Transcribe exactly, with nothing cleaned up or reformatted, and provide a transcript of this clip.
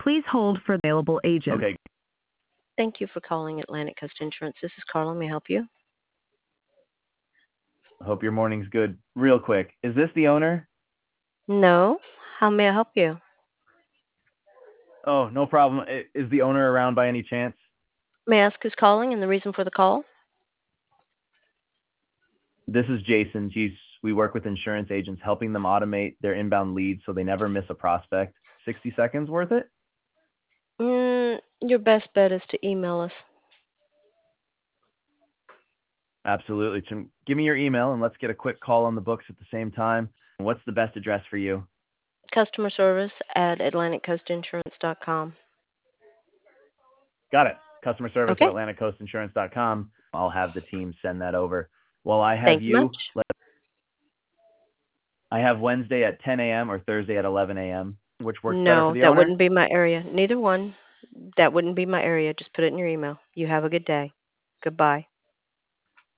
Please hold for available agent. Okay. Thank you for calling Atlantic Coast Insurance. This is Carla. May I help you? Hope your morning's good. Real quick, is this the owner? No. How may I help you? Oh, no problem. I- Is the owner around by any chance? May I ask who's calling and the reason for the call? This is Jason. Geez, we work with insurance agents, helping them automate their inbound leads so they never miss a prospect. sixty seconds worth it? Mm, your best bet is to email us. Absolutely. Tim, give me your email and let's get a quick call on the books at the same time. What's the best address for you? Customer service at atlantic coast insurance dot com. Got it. Customer service at Okay. atlantic coast insurance dot com. I'll have the team send that over. While I have Thank you you, much. let, I have Wednesday at ten a.m. or Thursday at eleven a.m. Which works better for No, the that owner? wouldn't be my area. Neither one. That wouldn't be my area. Just put it in your email. You have a good day. Goodbye.